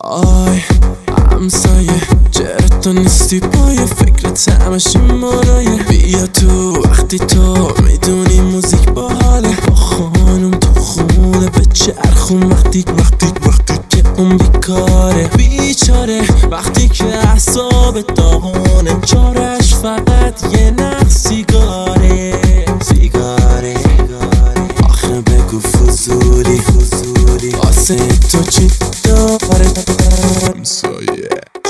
آی همسایه چرا تو نیستی پای فکرت همش این مالایه بیا تو وقتی تو میدونی موزیک باحاله با خانوم تو خونه به چرخون وقتی که اون بیکاره بیچاره وقتی که اعصاب داغونه چارش فقط یه نخ سیگاره آخه بگو فضولی واسه تو چی داره همسایه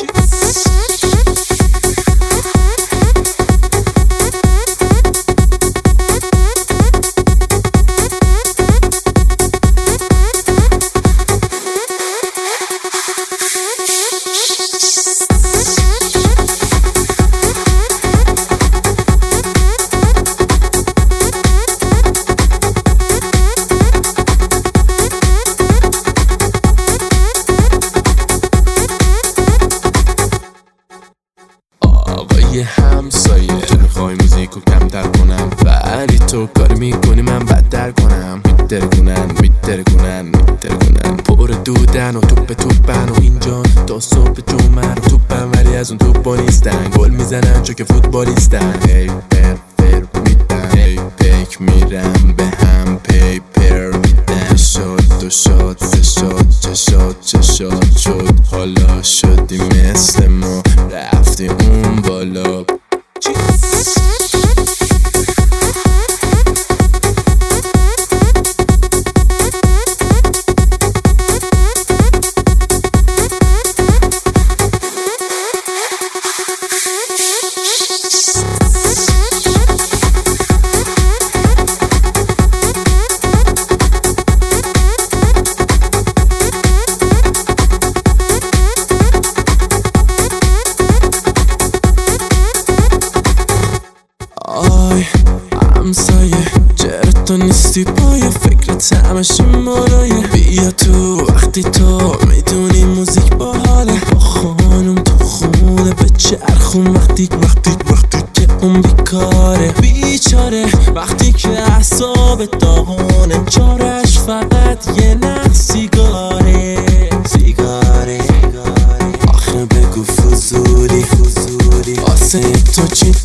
آقای همسایه چه میخوای موزیکو کمتر کنم ولی تو کاری میکنی من بدتر کنم میترگونن پر دودن و توپن و اینجا تا صبح جمعه رو توپن ولی از اون توپا نیستن گل میزنن چون که فوتبالیستن هی پر میدن هی پیک میرم به هم پیپر میدن شد حالا شدی مثل ما رفتی اون بالا آی همسایه چرا تو نیستی پای فکرت همش این مالایه بیا تو وقتی تو میدونی موزیک باحاله با خانوم تو خونه به چرخون وقتی که اون بیکاره بیچاره وقتی که اعصاب داغونه چارش فقط یه نخ سیگاره آخه بگو فضولی واسه تو چی